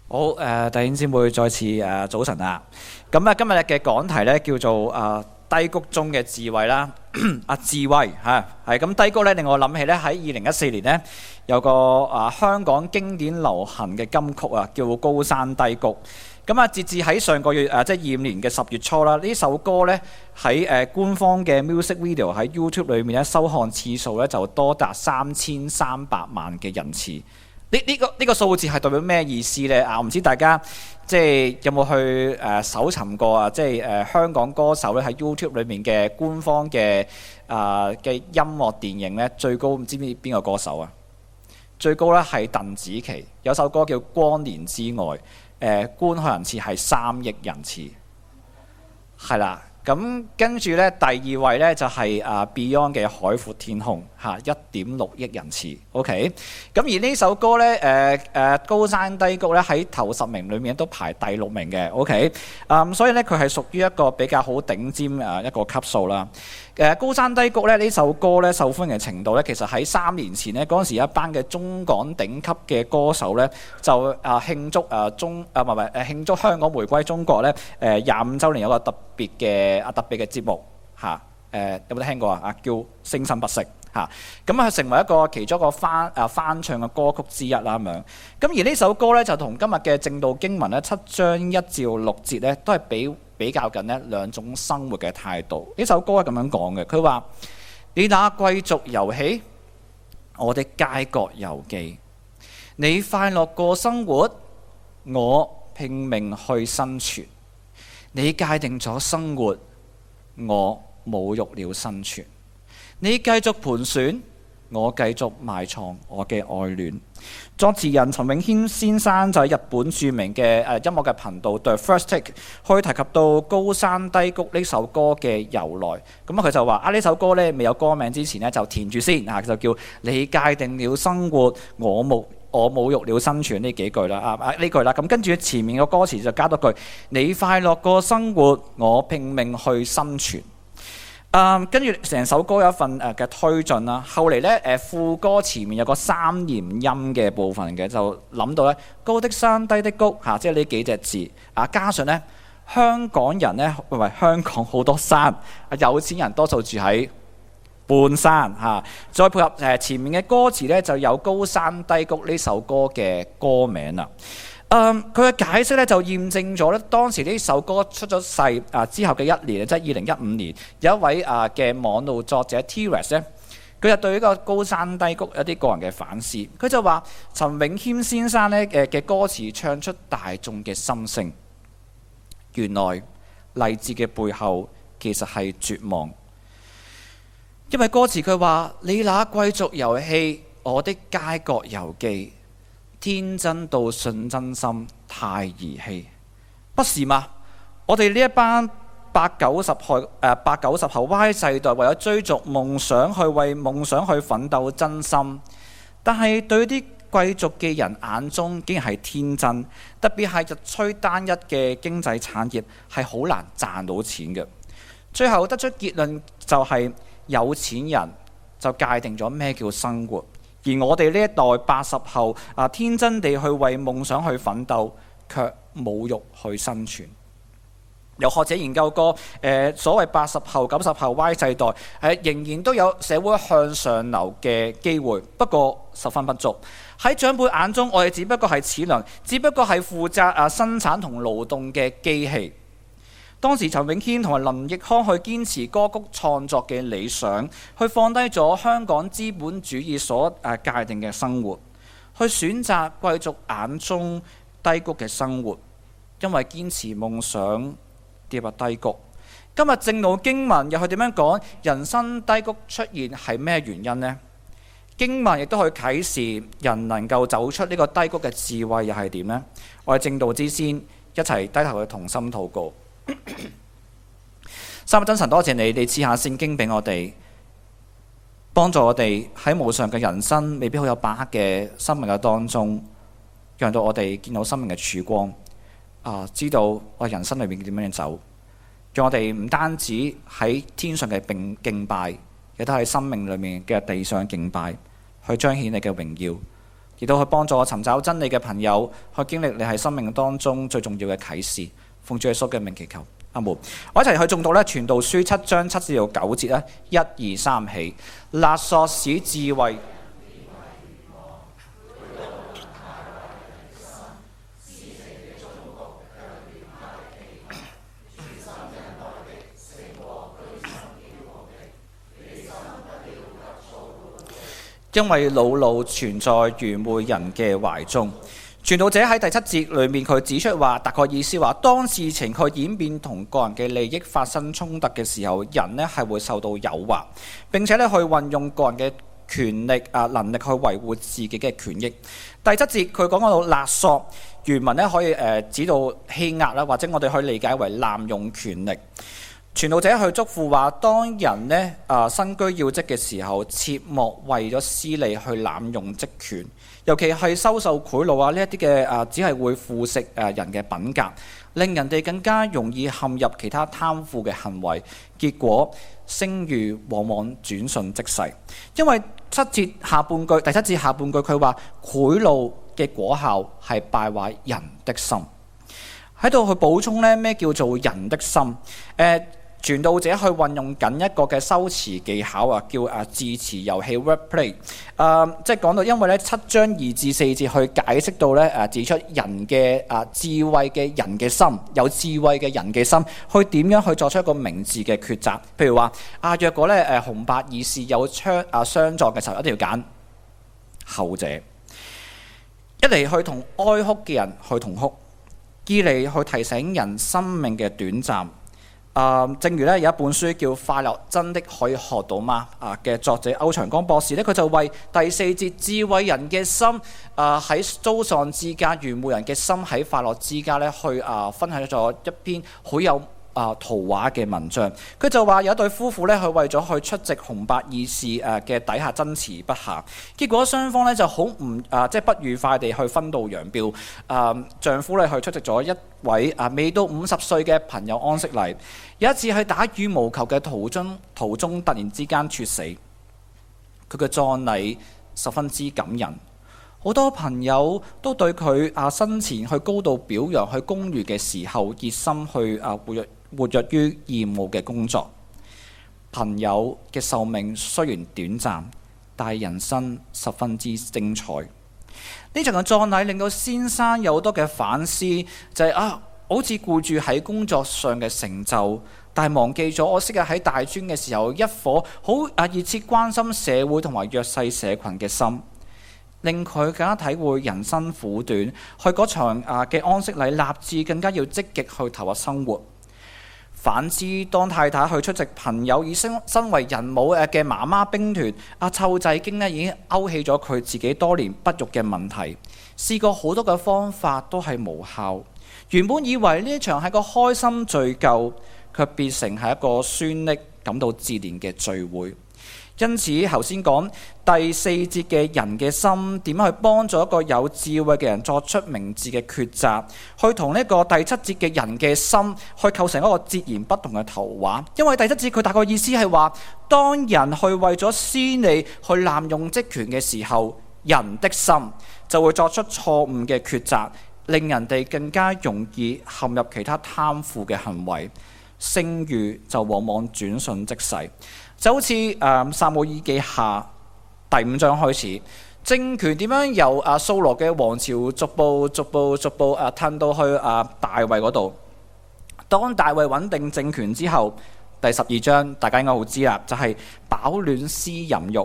好弟兄姊妹再次早晨啊！咁今日嘅講題咧叫做低谷中嘅智慧啦。智慧係咁低谷咧，令我諗起咧喺2014年咧有個香港經典流行嘅金曲叫《高山低谷》。咁截至喺上個月即係20年嘅10月初啦，呢首歌咧喺官方嘅 music video 喺 YouTube 裏面咧收看次數咧就多達3300萬嘅人次。呢個數字係代表咩意思呢？我唔知大家即係有冇去搜尋過即係香港歌手咧喺 YouTube 裏面嘅官方嘅音樂電影咧，最高唔知邊個歌手啊？最高咧係鄧紫棋，有首歌叫《光年之外》，觀看人次係3億人次，係啦。咁跟住咧，第二位咧就係Beyond 嘅《海闊天空》1.6億人次。OK， 咁而呢首歌咧高山低谷咧喺頭10名裏面都排第6名嘅。OK， 所以咧佢係屬於一個比較好頂尖一個級數啦。高山低谷咧呢首歌咧受歡迎嘅程度咧，其實喺3年前咧嗰陣時一班嘅中港頂級嘅歌手咧就慶祝慶祝香港回歸中國咧25週年有個特別嘅節目有冇聽過叫《聲生不息》咁係成為一個其中一個翻唱嘅歌曲之一啦咁樣。咁而呢首歌咧就同今日嘅正道經文咧7章1至6節咧都係比較緊呢兩種生活嘅態度。呢首歌係咁樣講嘅，佢話：你那貴族遊戲，我的街角遊記；你快樂過生活，我拼命去生存；你界定咗生活，我侮辱了生存；你繼續盤旋，我繼續埋藏我嘅愛戀。作詞人陳詠謙先生就喺日本著名嘅音樂嘅頻道 The First Take 去提及到高山低谷呢首歌嘅由來。咁佢就話呢首歌咧未有歌名之前咧就填住先就叫你界定了生活，我侮辱了生存呢幾句啦呢句啦。咁跟住前面個歌詞就加多句你快樂過生活，我拼命去生存。跟住成首歌有一份嘅推進啦。後嚟咧副歌前面有個3連音嘅部分嘅，就諗到咧高的山低的谷即係呢幾隻字加上咧香港人咧香港好多山，有錢人多數住喺半山再配合前面嘅歌詞咧就有高山低谷呢首歌嘅歌名啦。佢嘅解釋咧就驗證咗咧當時呢首歌出咗世之後嘅1年，即係2015年，有一位嘅網絡作者 T-Rex 咧，佢就對呢個高山低谷有啲個人嘅反思。佢就話陳詠謙先生咧嘅歌詞唱出大眾嘅心聲，原來勵志嘅背後其實係絕望，因為歌詞佢話你那貴族遊戲，我的街角遊記。天真到信真心，太兒戲，不是嗎？我哋呢一班80後 Y 世代為咗追逐夢想去為夢想去奮鬥真心，但係對啲貴族嘅人眼中竟然係天真，特別係日趨單一嘅經濟產業係好難賺到錢嘅。最後得出結論就係有錢人就界定咗咩叫生活。而我哋呢一代80後天真地去為夢想去奮鬥，卻侮辱去生存。有學者研究過所謂80後、90後 Y 世代仍然都有社會向上流嘅機會，不過十分不足。喺長輩眼中，我哋只不過係齒輪，只不過係負責生產同勞動嘅機器。當時陳詠謙同埋林奕匡去堅持歌曲創作嘅理想，去放低咗香港資本主義所界定嘅生活，去選擇貴族眼中低谷嘅生活，因為堅持夢想跌入低谷。今日正道經文又係點樣講人生低谷出現係咩原因呢？經文亦都去啟示人能夠走出呢個低谷嘅智慧又係點呢？我哋正道之先一齊低頭去同心禱告。三位真神，多謝你賜下聖經俾我哋，幫助我哋喺無常嘅人生未必好有把握嘅生命嘅當中，讓到我哋見到生命嘅曙光知道我人生裏面點樣走，讓我哋唔單止喺天上嘅敬拜，亦都喺生命裏面嘅地上嘅敬拜，去彰顯你嘅榮耀， 亦都去幫助我尋找真理嘅朋友，去經歷你喺生命當中最重要嘅啟示。奉主耶穌嘅名祈求，阿門。我一齊去誦讀咧《傳道書》7章7至到9節啦，1、2、3起。勒索使智慧。因為惱怒存在愚昧人嘅懷中。傳道者喺第7節裏面佢指出話，大概意思話，當事情佢演變同個人嘅利益發生衝突嘅時候，人呢係會受到誘惑，並且咧去運用個人嘅權力能力去維護自己嘅權益。第7節佢講到勒索，原文呢可以指到欺壓啦，或者我哋去理解為濫用權力。傳道者去囑咐話，當人呢身居要職嘅時候，切莫為咗私利去濫用職權，尤其係收受賄賂呢一啲嘅只係會腐蝕人嘅品格，令人哋更加容易陷入其他貪腐嘅行為，結果聲譽往往轉瞬即逝。因為第7節下半句佢話賄賂嘅果效係敗壞人的心。喺度去補充呢，咩叫做人的心？傳道者去運用緊一個嘅修辭技巧叫字詞遊戲 wordplay。即係講到，因為咧7章2至4節去解釋到咧指出人嘅智慧嘅人嘅心，有智慧嘅人嘅心，去點樣去作出一個明智嘅抉擇。譬如話若果咧紅白二事有相撞嘅時候，一定要揀後者。一嚟去同哀哭嘅人去同哭，二嚟去提醒人生命嘅短暫。正如咧有一本書叫《快樂真的可以學到嗎》嘅作者歐長江博士咧，佢就為第4節智慧人嘅心喺遭喪之家，愚昧人嘅心喺快樂之家咧，去分享咗一篇好有圖畫嘅文章。佢就話有一對夫婦咧，佢為咗去出席紅白議事嘅底下爭持不下，結果雙方咧就好即係不愉快地去分道揚鑣。丈夫咧去出席咗一位未到50歲嘅朋友安息禮。有一次去打羽毛球嘅途中突然之間猝死，佢嘅葬禮十分之感人。好多朋友都對佢生前去高度表揚、去公餘嘅時候熱心去活躍於義務嘅工作。朋友嘅壽命雖然短暫，但係人生十分之精彩。呢場嘅葬禮令到先生有好多嘅反思，就係好似顧住喺工作上嘅成就，但係忘記咗我昔日喺大專嘅時候一顆好熱切關心社會同埋弱勢社群嘅心，令佢更加體會人生苦短，去嗰場嘅安息禮立志更加要積極去投入生活。反之，當太太去出席朋友以身為人母嘅媽媽兵團，湊仔經呢已經勾起咗佢自己多年不育嘅問題，試過好多嘅方法都係無效。原本以為呢一場係個開心聚舊，卻變成係一個酸溺、感到自憐嘅聚會。因此頭先講第4節嘅人嘅心點樣去幫助一個有智慧嘅人作出明智嘅抉擇，去同呢個第7節嘅人嘅心去構成一個截然不同嘅圖畫。因為第7節佢大概意思係話，當人去為咗私利去濫用職權嘅時候，人的心就會作出錯誤嘅抉擇，令人哋更加容易陷入其他貪腐嘅行為，聲譽就往往轉瞬即逝。就好似撒母耳記下第5章開始，政權點樣由掃羅嘅王朝逐步褪到去大衛嗰度。當大衛穩定政權之後，第12章大家應該好知啦，就係飽暖思淫慾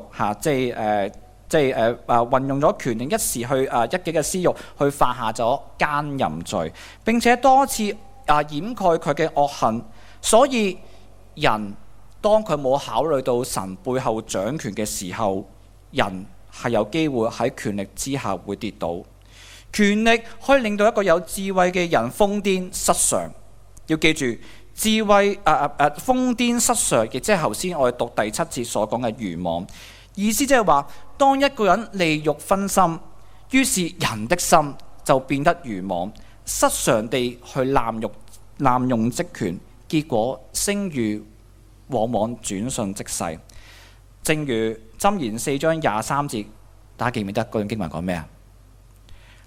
運用咗權力一時去一己嘅私慾去犯下咗奸淫罪，並且多次掩蓋佢嘅惡行。所以人當佢冇考慮到神背後掌權嘅時候，人係有機會喺權力之下會跌倒。權力可以令到一個有智慧嘅人瘋癲失常。要記住，智慧瘋癲失常，亦即係頭先我哋讀第7節所講嘅愚妄。意思即係話，當一個人利慾分心，於是人的心就變得愚妄，失常地去濫用職權，結果聲譽往往轉瞬即逝。正如箴言4章23節，大家記唔記得嗰段經文講咩啊？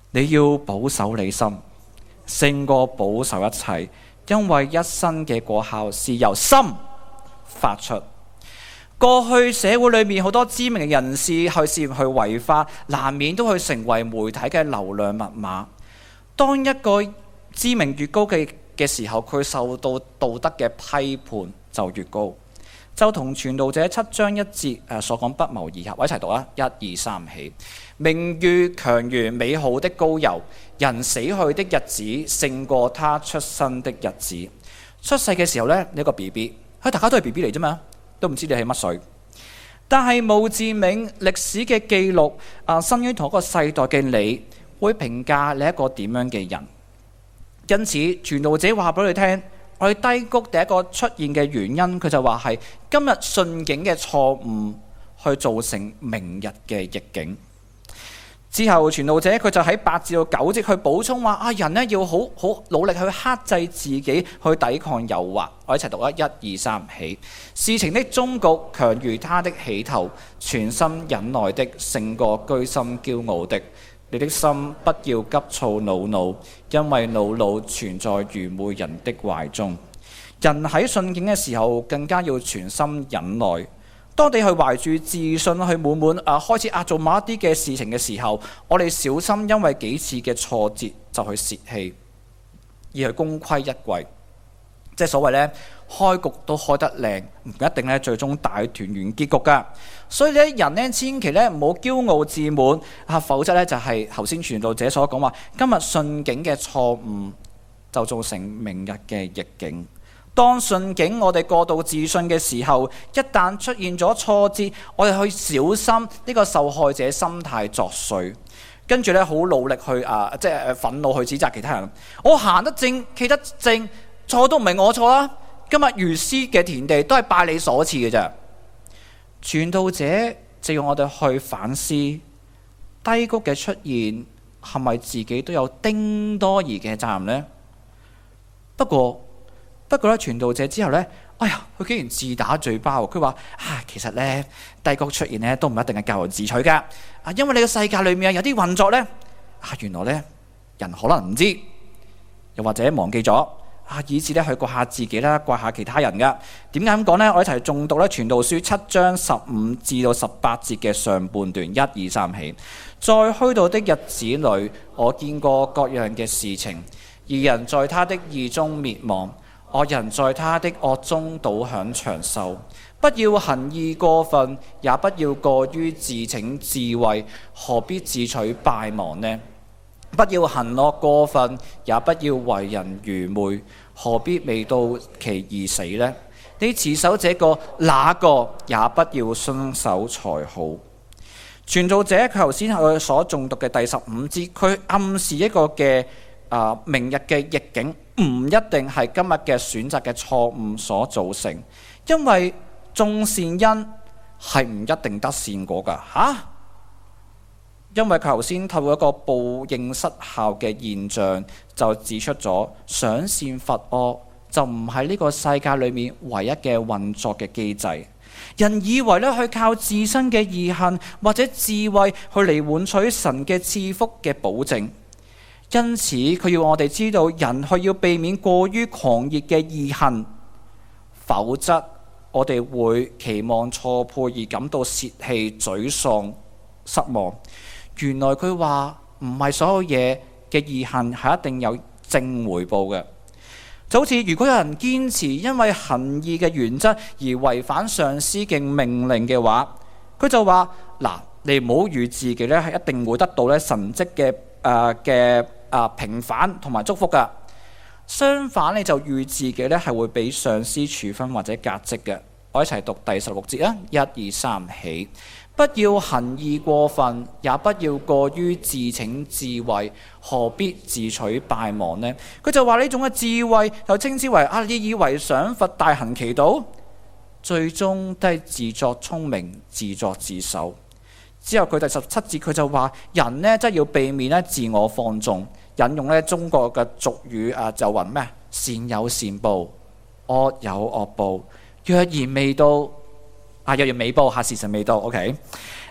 你要保守你心，勝過保守一切，因為一生嘅果效是由心發出。過去社會裏面好多知名嘅人士去試驗去違法，難免都去成為媒體嘅流量密碼。當一個知名越高嘅時候，佢受到道德嘅批判就越高。就同傳道者7章1節所講不謀而合，我一齊讀啊！1、2、3起。名譽強如美好的膏油，人死去的日子勝過他出生的日子。出世嘅時候呢，你一個 BB， 大家都係 BB 嚟啫嘛，都唔知你係乜水。但係墓誌銘歷史嘅記錄，生於同一個世代嘅你，會評價你一個點樣嘅人。因此，傳道者話俾你聽，我哋低谷第一個出現嘅原因，佢就話係今日順境嘅錯誤去造成明日嘅逆境。之後傳道者佢就喺8至9節去補充話，人呢要好努力去克制自己，去抵抗誘惑。我一齊讀1、2、3起。事情的終局強如他的起頭，全心忍耐的勝過居心驕傲的。你的心不要急躁惱怒，因為惱怒存在愚昧人的懷中。人喺順境嘅時候，更加要全心忍耐。當你去懷住自信去滿開始做某一啲嘅事情嘅時候，我哋小心因為幾次嘅挫折就去泄氣，而去功虧一簣。即係所謂呢，開局都開得靚，唔一定呢最終大團圓結局㗎。所以呢，人呢千祈呢唔好驕傲自滿，否則呢就係頭先傳道者所講話，今日順境嘅錯誤就造成明日嘅逆境。當順境我哋過度自信嘅時候，一旦出現咗挫折，我哋去小心呢個受害者心態作祟，跟住呢好努力去憤怒去指責其他人。我行得正，企得正，錯都唔係我錯啦。今日如斯嘅田地都係拜你所賜嘅啫。傳道者就要我哋去反思低谷嘅出現係咪自己都有丁多兒嘅責任呢？不過咧，傳道者之後呢，佢竟然自打嘴巴，佢話其實呢，低谷出現呢都唔一定係咎由自取噶。因為你個世界裏面有啲運作呢，原來呢，人可能唔知，又或者忘記咗。以致咧去怪下自己啦，怪下其他人噶。點解咁講呢？我一齊誦讀咧《傳道書》7章15至到18節嘅上半段，1、2、3起。在虛度的日子裏，我見過各樣嘅事情。義人在他的義中滅亡，惡人在他的惡中倒享長壽。不要行義過分，也不要過於自逞智慧，何必自取敗亡呢？不要行惡過分，也不要為人愚昧，何必未到期而死呢？你持守這個，那個也不要遵守才好。傳道者佢頭先佢所誦讀嘅第15節，佢暗示一個嘅明日嘅逆境，唔一定係今日嘅選擇嘅錯誤所造成，因為種善因係唔一定得善果噶因為佢頭先透過一個報應失效嘅現象，就指出咗賞善罰惡就唔係呢個世界裏面唯一嘅運作嘅機制。人以為咧去靠自身嘅義行或者智慧去嚟換取神嘅賜福嘅保證，因此佢要我哋知道人去要避免過於狂熱嘅義行，否則我哋會期望錯配而感到泄氣、沮喪、失望。原來佢話唔係所有嘢嘅義行係一定有正回報嘅，就好似如果有人堅持因為行義嘅原則而違反上司嘅命令嘅話，佢就話你唔好預自己咧係一定會得到咧神蹟嘅平反同埋祝福噶，相反你就預自己咧係會俾上司處分或者革職嘅。我一齊讀第16節啦，1、2、3起。不要行義過分，也不要過於自逞智慧，何必自取敗亡呢？佢就話呢種嘅智慧就稱之為你以為賞罰大行其道，最終都係自作聰明、自作自受。之後佢第17節佢就話人呢，真係要避免咧自我放縱，引用咧中國嘅俗語就云咩？善有善報，惡有惡報，若然未到。若然未報，時辰未到。OK，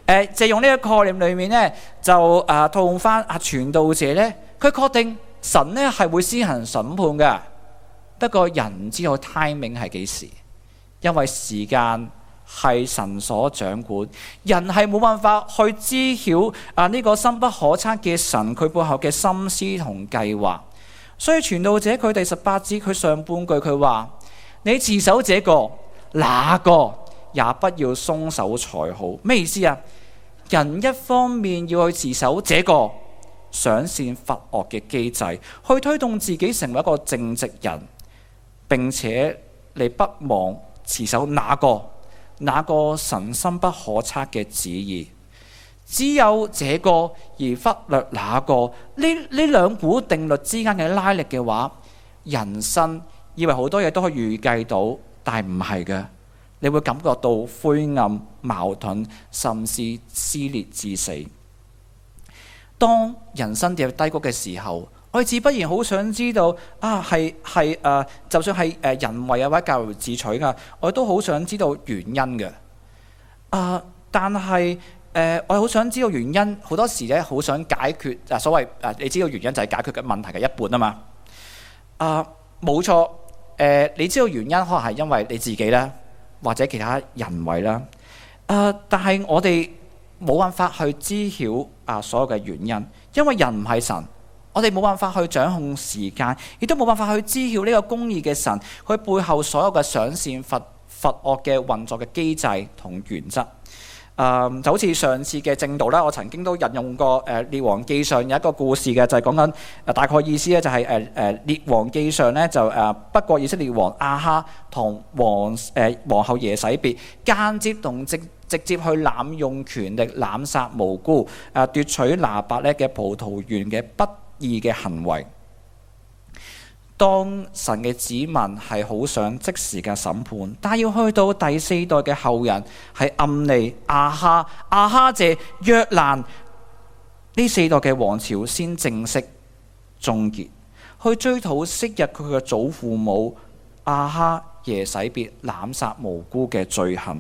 借用呢個概念裏面呢，就套用翻傳道者呢，佢確定神呢係會施行審判嘅，不過人唔知道 timing 係幾時，因為時間係神所掌管，人係冇辦法去知曉呢個深不可測嘅神佢背後嘅心思同計劃。所以傳道者佢第18節佢上半句佢話：你持守這個那個，也不要鬆手才好。咩意思啊？人一方面要去持守這個賞善罰惡嘅機制，去推動自己成為一個正直人，並且你不忘持守那個神深不可測嘅旨意。只有這個而忽略那個，呢兩股定律之間嘅拉力嘅話，人生以為好多嘢都可以預計到，但係唔係嘅。你會感覺到灰暗、矛盾，甚至撕裂致死。當人生跌入低谷嘅時候，我哋自不然好想知道就算係人為或者咎由自取㗎，我哋都好想知道原因嘅。但係我哋好想知道原因，好多時咧好想解決所謂你知道原因就係解決嘅問題嘅一半啊嘛。冇錯，你知道原因可能係因為你自己啦，或者其他人為啦，但係我哋冇辦法去知曉所有嘅原因，因為人唔係神，我哋冇辦法去掌控時間，亦都冇辦法去知曉呢個公義嘅神佢背後所有嘅賞善罰惡嘅運作嘅機制同原則。就好似上次嘅正道啦，我曾經都引用過列王記上有一個故事嘅，就係講緊大概意思咧，就係列王記上咧就北國以色列王亞哈同皇后耶洗別間接同直接去濫用權力濫殺無辜，奪取拿伯咧嘅葡萄園嘅不義嘅行為。當神嘅子民係好想即時嘅審判，但係要去到第4代嘅後人係暗利、亞哈謝、約蘭呢4代嘅王朝先正式終結，去追討昔日佢嘅祖父母亞哈耶洗別濫殺無辜嘅罪行。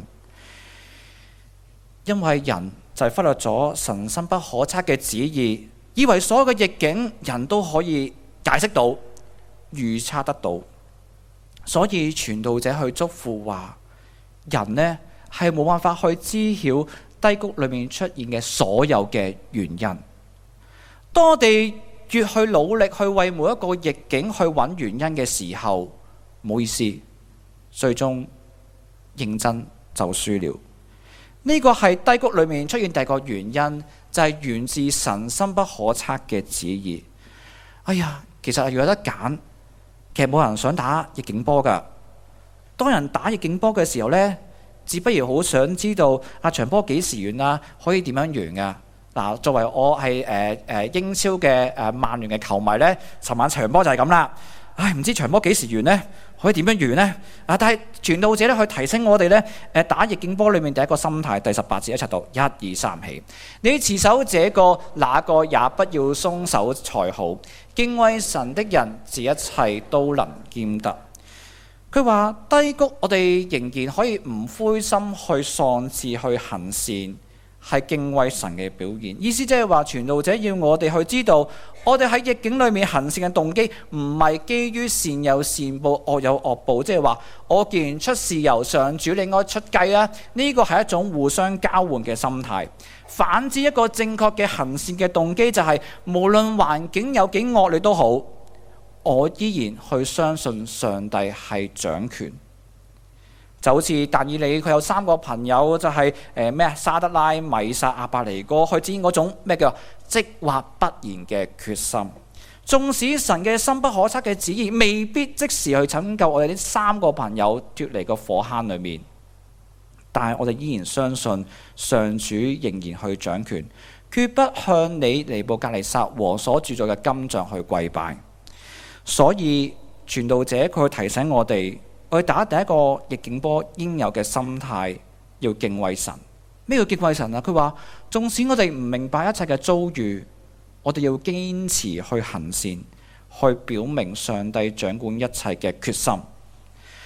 因為人就係忽略咗神深不可測嘅旨意，以為所有嘅逆境人都可以解釋到、預測得到，所以傳道者去囑咐話：人呢係冇辦法去知曉低谷裏面出現嘅所有嘅原因。當我哋越去努力去為每一個逆境去揾原因嘅時候，唔好意思，最終認真就輸了。呢個係低谷裏面出現第二個原因，就係源自神深不可測嘅旨意。哎呀，其實如果有得揀，其實冇人想打逆境波㗎。當人打逆境波嘅時候呢，只不如好想知道場波幾時完啦，可以點樣完㗎？嗱，作為我係英超嘅曼聯嘅球迷呢，尋晚場波就係咁啦。唔知場波幾時完呢？可以點樣完呢？但係傳道者咧去提醒我哋呢，打逆境波裏面第一個心態，第18節一齊讀，1、2、3起。你持守這個那個，也不要鬆手才好。敬畏神的人，這一切都能兼得。佢話低谷，我哋仍然可以唔灰心去喪志去行善，係敬畏神嘅表現。意思即係話，傳道者要我哋去知道，我哋喺逆境裏面行善嘅動機唔係基於善有善報、惡有惡報，即係話我既然出豉油上主，你應該出雞啦。呢個係一種互相交換嘅心態。反之，一個正確嘅行善嘅動機就係，無論環境有幾惡劣都好，我依然去相信上帝係掌權。就好似但以理佢有3個朋友，就係沙得拉、米煞、亞伯尼哥，去展現嗰種咩叫即或不然嘅決心。縱使神嘅深不可測嘅旨意未必即時去拯救我哋呢3個朋友脫離個火坑裏面，但係我哋依然相信上主仍然去掌權，決不向你尼布甲尼撒王所鑄造嘅金像去跪拜。所以傳道者佢提醒我哋，我哋打第一個逆境波應有嘅心態，要敬畏神。咩叫敬畏神啊？佢話縱使我哋唔明白一切嘅遭遇，我哋要堅持去行善，去表明上帝掌管一切嘅決心。我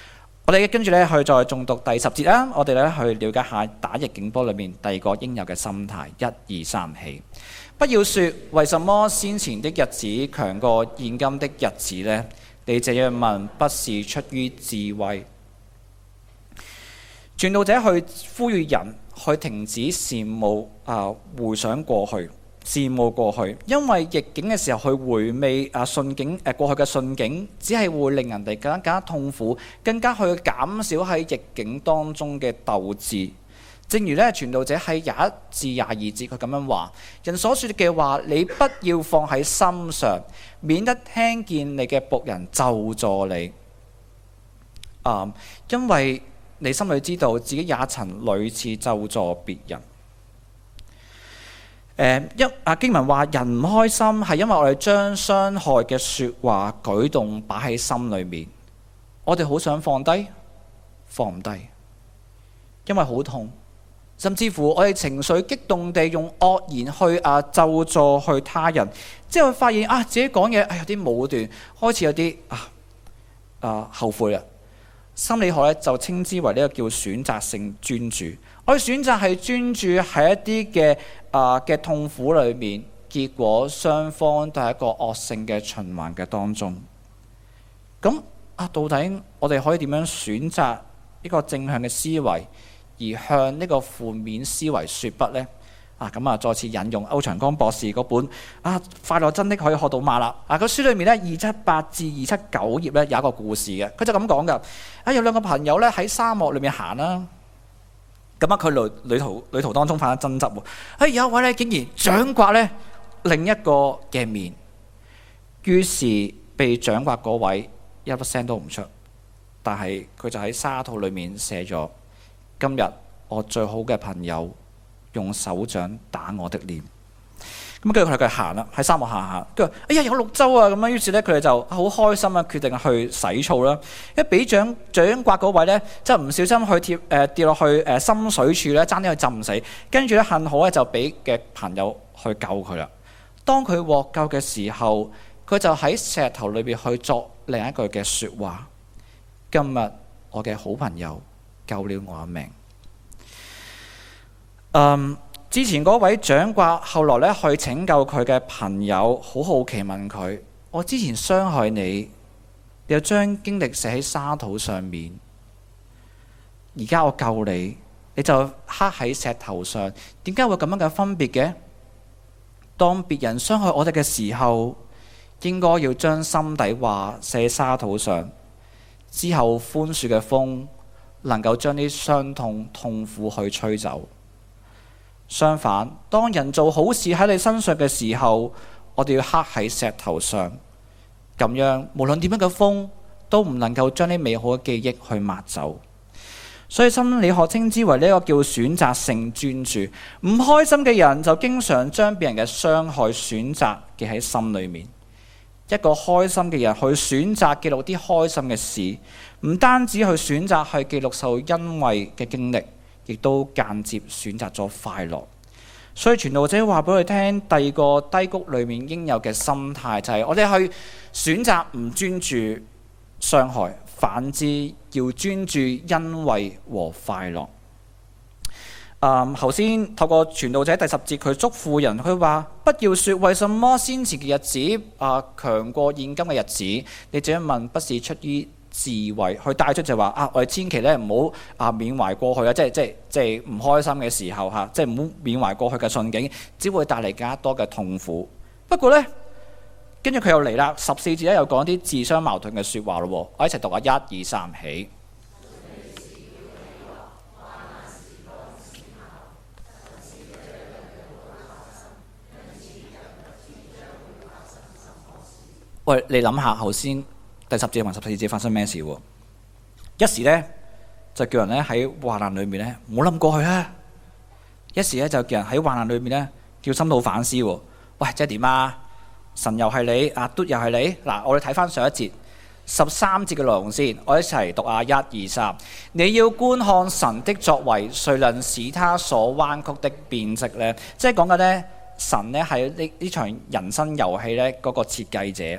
我哋跟住咧去再誦讀第10節啦。我哋咧去了解下打逆境波裏面第二個應有嘅心態。1、2、3起，不要說為什麼先前的日子強過現今的日子呢？你這樣問不是出於智慧。傳道者去呼籲人去停止羨慕回想過去，羨慕過去，因為逆境嘅時候去回味順境過去嘅順境，只係會令人哋更加痛苦，更加去減少喺逆境當中嘅鬥志。正如咧傳道者喺21至22節佢咁樣話：人所說嘅話，你不要放喺心上，免得聽見你嘅僕人咒詛你。因為你心裏知道自己也曾屢次咒詛別人。經文話人唔開心係因為我哋將傷害嘅說話舉動擺喺心裏面，我哋好想放低，放唔低，因為好痛，甚至乎我哋情緒激動地用惡言去咒詛去他人，之後發現自己講嘢有啲武斷，開始有啲後悔啦。心理學咧就稱之為呢個叫選擇性專注。我哋選擇係專注喺一啲嘅痛苦裏面，結果雙方都係一個惡性嘅循環嘅當中。咁到底我哋可以點樣選擇呢個正向嘅思維，而向呢個負面思維說不呢？再次引用歐長江博士嗰本快樂真的可以學到嗎啦。個書裏面咧278至279頁咧有一個故事嘅，佢就咁講噶。有兩個朋友咧喺沙漠裏面行啦，咁佢旅途當中發生爭執。有一位咧竟然掌摑咧另一個嘅面，於是被掌摑嗰位一粒聲都唔出，但係佢就喺沙土裏面寫咗：今日我最好嘅朋友用手掌打我的臉。咁跟住佢哋行啦，喺沙漠行。佢話：有綠洲啊！咁樣，於是咧佢哋就好開心啊，決定去洗澡啦。一俾掌摑嗰位咧，即係唔小心去跌落去深水處咧，爭啲去浸死。跟住咧幸好咧就俾嘅朋友去救佢啦。當佢獲救嘅時候，佢就喺石頭裏邊去作另一句嘅説話：今日我嘅好朋友救了我一命。之前嗰位掌摑後來咧去拯救佢嘅朋友，好好奇問佢：我之前傷害你，你又將經歷寫喺沙土上面，而家我救你，你就刻喺石頭上，點解會咁樣嘅分別嘅？當別人傷害我哋嘅時候，應該要將心底話寫喺沙土上，之後寬恕嘅風能夠將啲傷痛痛苦去吹走。相反，當人做好事喺你身上嘅時候，我哋要刻喺石頭上，咁樣無論點樣嘅風都唔能夠將啲美好嘅記憶去抹走。所以心理學稱之為呢個叫選擇性專注。唔開心嘅人就經常將別人嘅傷害選擇記喺心裏面，一個開心嘅人去選擇記錄啲開心嘅事，唔單止去選擇去記錄受恩惠嘅經歷，亦都間接選擇咗快樂。所以傳道者話俾佢聽，第二個低谷裏面應有嘅心態就係我哋去選擇唔專注傷害，反之要專注恩惠和快樂。頭先透過傳道者第10節佢祝福人，佢話不要說為什麼先前嘅日子強過現今嘅日子，你這樣問不是出於智慧，去帶出就話我哋千祈咧唔好緬懷過去啊，即係唔開心嘅時候即係唔好緬懷過去嘅順境，只會帶嚟更加多嘅痛苦。不過呢，跟住佢又嚟啦，14節咧又講啲自相矛盾嘅説話咯。我一齊讀下1、2、3起。喂，你諗下頭先第10節同14節發生咩事喎？一時呢，就叫人咧喺患難裏面咧唔好諗過去啦；一時咧就叫人喺患難裏面咧叫深度反思喎。喂，即係點啊？神又係你，都又係你。嗱，我哋睇翻上一節13節嘅內容先，我一齊讀下1、2、3。你要觀看神的作為，誰能使他所彎曲的變直呢？即係講緊呢，神呢係呢場人生遊戲呢嗰個設計者。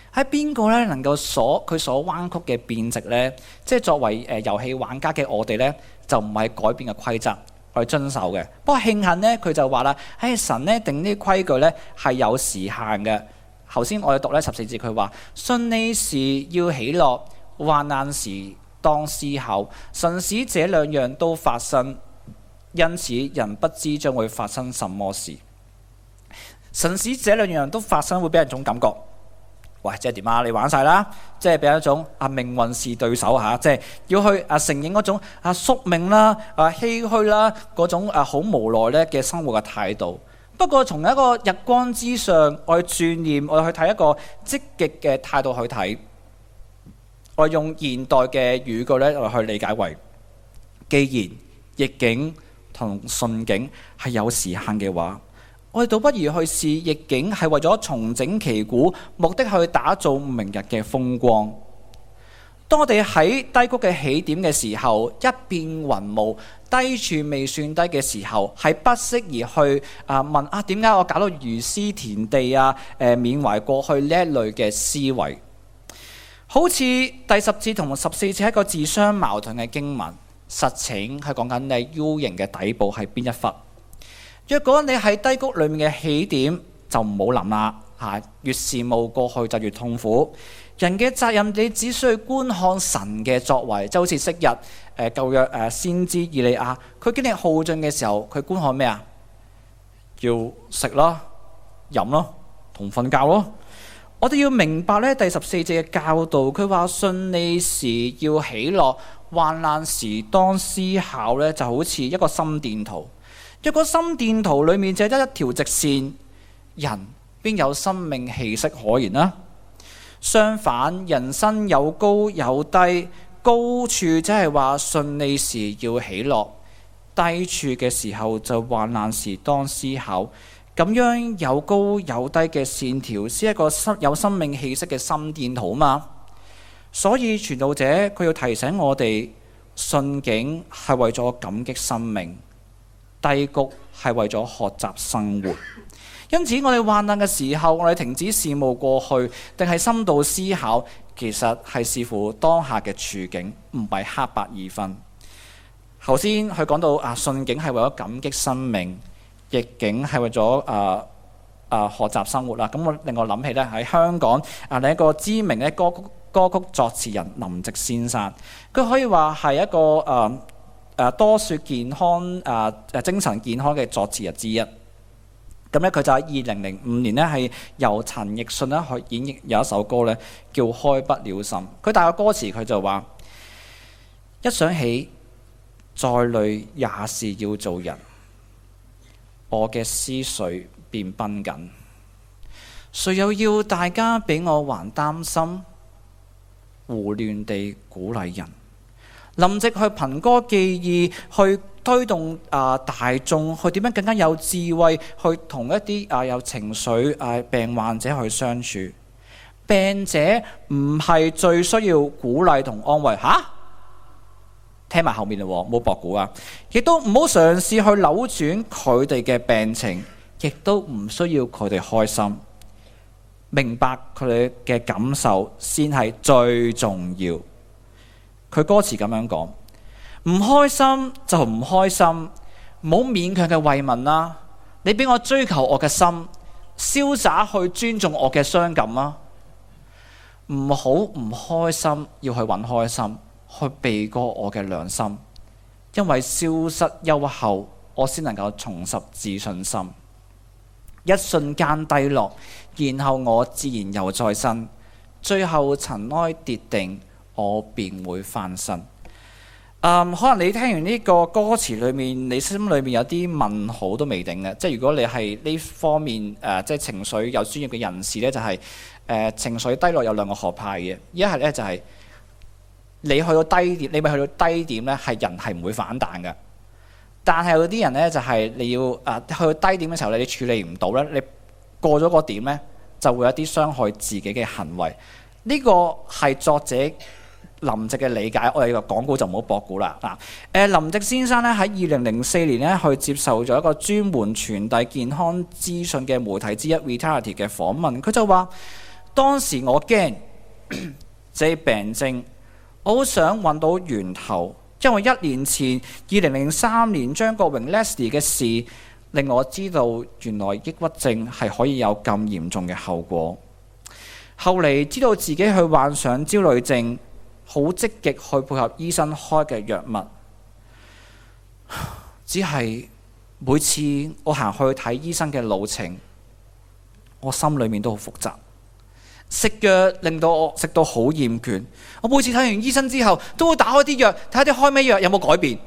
喺邊個咧能夠佢所彎曲嘅變值呢？即係作為遊戲玩家嘅我哋呢，就唔係改變嘅規則去遵守嘅。不過慶幸呢，佢就話啦，神呢定呢啲規矩呢係有時限嘅。頭先我哋讀呢14節，佢話順利時要喜樂，患難時當思考，神使這兩樣都發生，因此人不知將會發生什麼事。神使這兩樣都發生，會俾人一種感覺，喂，即係點啊？你玩晒啦，即係俾人一種命運是對手嚇，即係要去承認嗰種宿命啦、唏噓啦嗰種好無奈咧嘅生活嘅態度。不過從一個日光之上，我去轉念，我去睇一個積極嘅態度去睇，我用現代嘅語句咧，我去理解為，既然逆境同順境係有時限嘅話，我哋倒不如去試逆境係為咗重整旗鼓，目的去打造明日嘅風光。當我哋喺低谷嘅起點嘅時候，一片雲霧，低處未算低嘅時候，係不適宜去問點解我搞到如斯田地緬懷過去呢一類嘅思維。好似第10節同14節係一個自相矛盾嘅經文，實情係講緊你 U 型嘅底部係邊一忽。若果你喺低谷裏面嘅起點，就唔好諗啦，越羨慕過去就越痛苦。人嘅責任，你只需要觀看神嘅作為，就好似昔日舊約先知以利亞，佢經歷耗盡嘅時候，佢觀看咩啊？要食啦、飲啦、同瞓覺咯。我哋要明白咧第14節嘅教導，佢話順利時要喜樂，患難時當思考咧，就好似一個心電圖。若果心電圖裏面就得一條直線，人邊有生命氣息可言啊？相反，人生有高有低，高處即係話順利時要喜樂，低處嘅時候就患難時當思考。咁樣有高有低嘅線條，先係一個有生命氣息嘅心電圖嘛。所以傳道者佢要提醒我哋，順境係為咗感激生命，低谷係為咗學習生活。因此我哋患難嘅時候，我哋停止羨慕過去，定係深度思考，其實係視乎當下嘅處境，唔係黑白二分。頭先佢講到順境係為咗感激生命，逆境係為咗學習生活啦。咁我令我諗起咧喺香港另一個知名嘅歌曲作詞人林夕先生，佢可以話係一個多說健康精神健康嘅作詞人之一。咁咧佢就喺2005年咧係由陳奕迅咧去演繹有一首歌咧叫《開不了心》。佢大個歌詞佢就話：一想起再累也是要做人，我嘅思緒便繃緊。誰又要大家比我還擔心？胡亂地鼓勵人。林夕去憑歌寄意，去推動大眾去點樣更加有智慧，去同一啲有情緒病患者去相處。病者唔係最需要鼓勵同安慰聽埋後面咯，冇博估啊！亦都唔好嘗試去扭轉佢哋嘅病情，亦都唔需要佢哋開心。明白佢哋嘅感受先係最重要。佢歌詞咁樣講：唔開心就唔開心，唔好勉強嘅慰問啦。你俾我追求我嘅心，瀟灑去尊重我嘅傷感啊！唔好唔開心，要去揾開心，去避過我嘅良心。因為消失休後，我先能夠重拾自信心。一瞬間低落，然後我自然又再生，最後塵埃跌定，我便會翻身。可能你聽完呢個歌詞裏面，你心裏面有啲問號都未定嘅。即係如果你係呢方面即係情緒有專業嘅人士呢，就係情緒低落有兩個學派嘅。一係呢，就係你去到低點，你咪去到低點呢，係人係唔會反彈嘅。但係有啲人呢，就係你要去到低點嘅時候你處理唔到呢，你過咗個點呢，就會有啲傷害自己嘅行為。呢個係作者林夕嘅理解，我哋個廣告就唔好博估啦。林夕先生咧喺2004年咧去接受咗一個專門傳遞健康資訊嘅媒體之一 Vitality 嘅訪問，佢就話： 當時我驚這病症，我好想揾到源頭，因為1年前2003年張國榮 Leslie 嘅事，令我知道原來抑鬱症係可以有咁嚴重嘅後果。後嚟知道自己去患上焦慮症，好積極去配合醫生開嘅藥物，只係每次我行去睇醫生嘅路程，我心裏面都好複雜。食藥令到我食到好厭倦，我每次睇完醫生之後，都會打開啲藥睇下啲開咩藥有冇改變。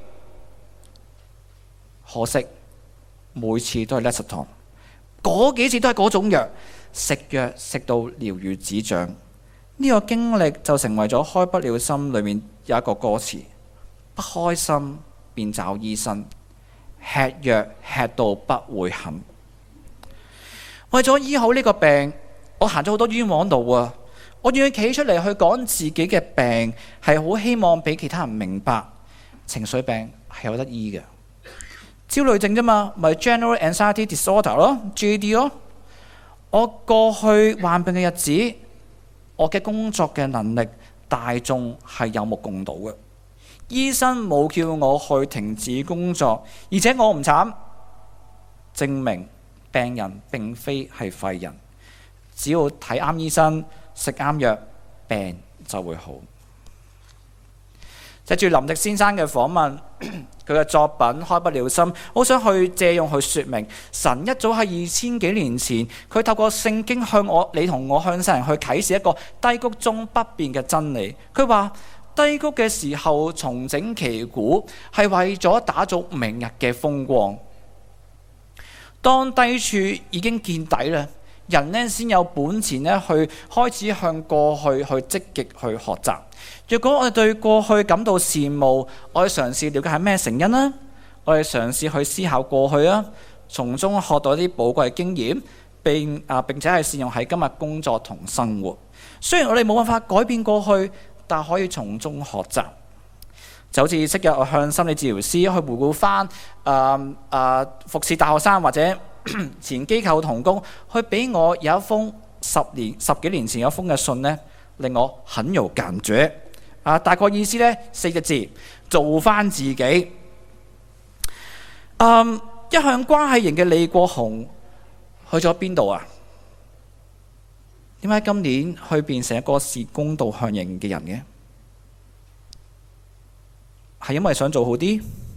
可惜每次都係 Lexapro， 嗰幾次都係嗰種藥，食藥食到了如指掌。呢個經歷就成為咗開不了心裏面有一個歌詞：不開心便找醫生，吃藥吃到不會肯。為咗醫好呢個病，我行咗好多冤枉路啊！我願意企出嚟去講自己嘅病，係好希望俾其他人明白，情緒病係有得醫嘅。焦慮症啫嘛，咪 General Anxiety Disorder 咯 ，GAD 咯。我過去患病嘅日子，我嘅工作嘅能力，大眾係有目共睹嘅。醫生冇叫我去停止工作，而且我唔慘，證明病人並非係廢人。只要睇啱醫生，食啱藥，病就會好。藉住林夕先生嘅訪問，佢嘅作品開不了心，好想去借用去說明神一早喺2000幾年前，佢透過聖經向你同我向世人去啟示一個低谷中不變嘅真理。佢話低谷嘅時候重整旗鼓，係為咗打造明日嘅風光。當低處已經見底啦，人呢先有本錢呢去開始向過去去積極去學習。若果我哋對過去感到羨慕，我哋嘗試了解係咩成因呢？我哋嘗試去思考過去啊，從中學到一啲寶貴經驗，並且係善用喺今日工作同生活。雖然我哋冇辦法改變過去，但可以從中學習。就好似昔日我向心理治療師去回顧翻服侍大學生或者前機構同工，去俾我有一封十幾年前有一封嘅信呢，令我很有感覺。大概意思呢，4個字：做翻自己。一向關係型嘅李國雄去咗邊度啊？點解今年去變成一個視公道向型嘅人嘅？係因為想做好啲，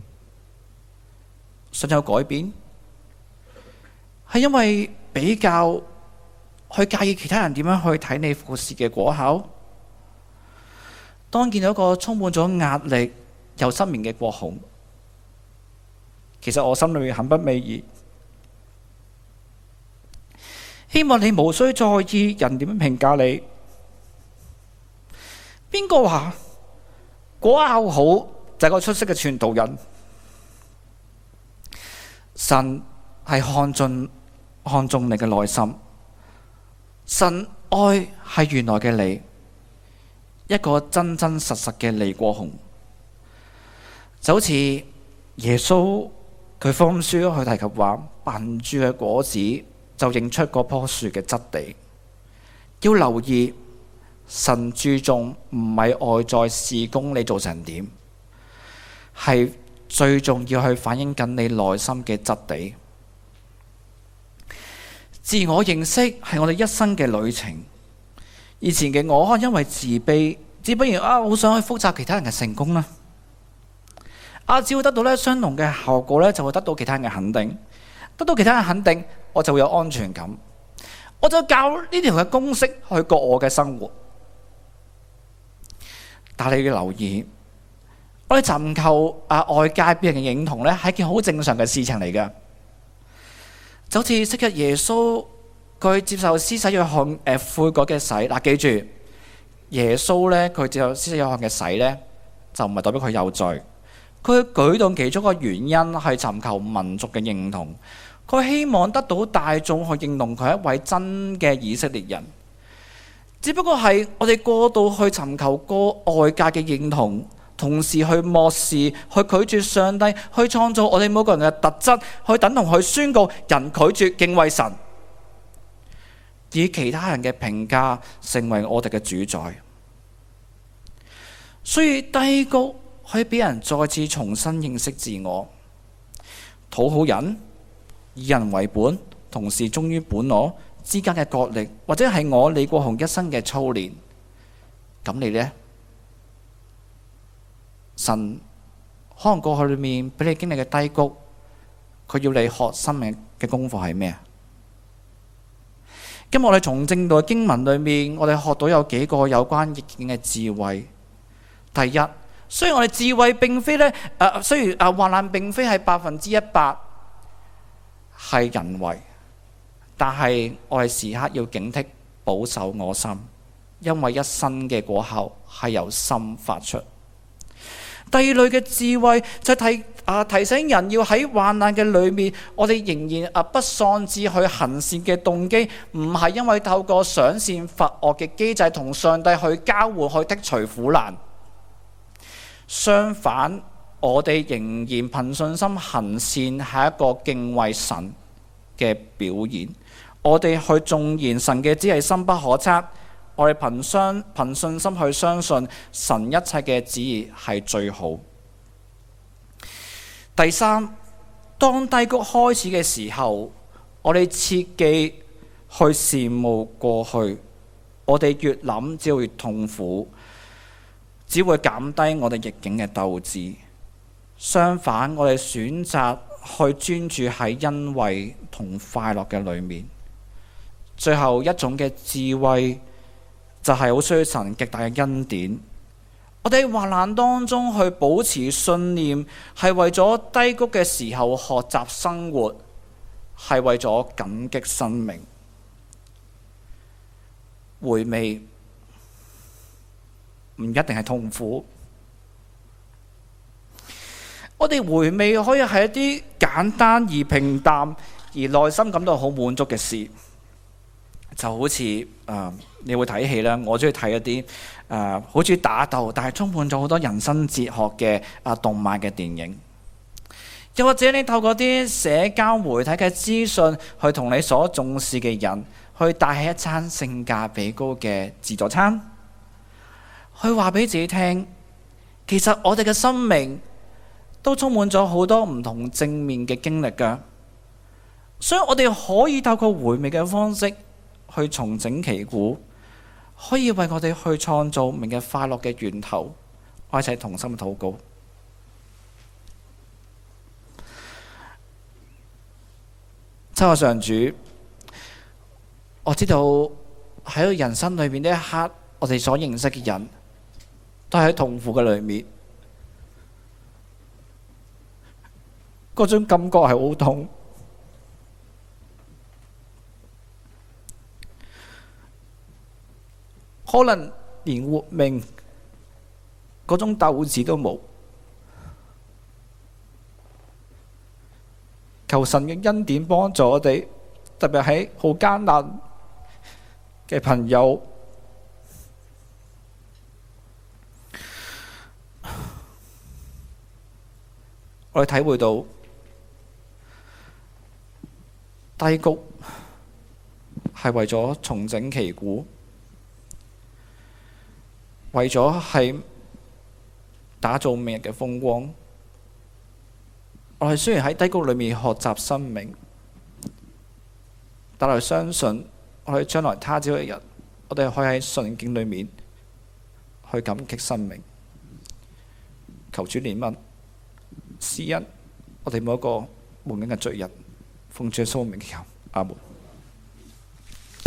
想有改變，係因為比較去介意其他人點樣去睇你服事嘅果效。當見到一個充滿咗壓力又失眠嘅國雄，其實我心裏面很不美意。希望你無需在意人點樣評價你。邊個話果效好就係個出色嘅傳道人？神係看重你嘅內心，神愛係原來嘅你，一個真真實實嘅李國雄。就好似耶穌佢福音書去提及話，憑住嘅果子就認出嗰棵樹嘅質地。要留意，神注重唔係外在事工你做成點，係最重要去反映緊你內心嘅質地。自我認識係我哋一生嘅旅程。以前嘅我可能因為自卑，只不然好想去複雜其他人嘅成功啦。只要得到咧相同嘅效果咧，就會得到其他人嘅肯定。得到其他人肯定，我就會有安全感。我就教呢條嘅公式去過我嘅生活。但係你要留意，我哋尋求外界別人嘅認同咧，係件好正常嘅事情嚟嘅。就好似昔日耶穌佢接受施洗約翰悔改嘅洗。記住耶穌咧，佢接受施洗約翰嘅洗咧，就唔係代表佢有罪。佢舉動其中一個原因係尋求民族嘅認同，佢希望得到大眾去認同佢係一位真嘅以色列人。只不過係我哋過度去尋求個外界嘅認同，同時去漠視、去拒絕上帝去創造我哋每個人嘅特質，去等同去宣告人拒絕敬畏神。 以其他人嘅評價成為我哋嘅主宰。所以低谷可以俾人再次重新認識自我，討好人、以人為本、同時忠於本我之間嘅角力，或者係我李國雄一生嘅操練。咁你呢？神可能過去裏面俾你經歷嘅低谷，佢要你學生命嘅功課係咩啊？今日我哋從正道嘅經文裏面，我哋學到有幾個有關逆境嘅智慧。第一，雖然我哋智慧並非咧，雖然患難並非係100%係人為，但係我哋時刻要警惕保守我心，因為一生嘅果效係由心發出。第二類嘅智慧就係提醒人要喺患難嘅裏面，我哋仍然不喪志去行善嘅動機，唔係因為透過賞善罰惡嘅機制同上帝去交換去剔除苦難。相反，我哋仍然憑信心行善係一個敬畏神嘅表現。我哋去縱然神嘅旨意深不可測，我哋憑信心去相信神一切嘅旨意係最好。第三，當低谷開始嘅時候，我哋切記去羨慕過去，我哋越諗只會越痛苦，只會減低我哋逆境嘅鬥志。相反，我哋選擇去專注喺恩惠同快樂嘅裏面。最後一種嘅智慧就係好需要神極大嘅恩典。我哋喺患難當中去保持信念，係為咗低谷嘅時候學習生活，係為咗感激生命。回味唔一定係痛苦，我哋回味可以係一啲簡單而平淡而內心感到好滿足嘅事。就好似你會睇戲啦，我中意睇一啲好似打鬥，但係充滿咗好多人生哲學嘅動漫嘅電影。又或者你透過啲社交媒體嘅資訊，去同你所重視嘅人去帶起一餐性價比高嘅自助餐，去話俾自己聽，其實我哋嘅生命都充滿咗好多唔同正面嘅經歷㗎。所以我哋可以透過回味嘅方式去重整旗鼓，可以為我哋去創造明日快樂嘅源頭。我一齊同心禱告。親愛的上主，我知道喺人生裏面呢一刻，我哋所認識嘅人都係喺痛苦嘅裏面，嗰種感覺係好痛。可能連活命嗰種鬥志都冇。求神嘅恩典幫助我哋，特別喺好艱難嘅朋友，我哋體會到低谷係為咗重整旗鼓，為咗係打造明日嘅風光。我哋雖然喺低谷裏面學習生命，但係相信我哋將來他朝一日，我哋可以喺順境裏面去感激生命。求主憐憫施恩，我哋每一個無名嘅罪人，奉主耶穌名祈求，阿門。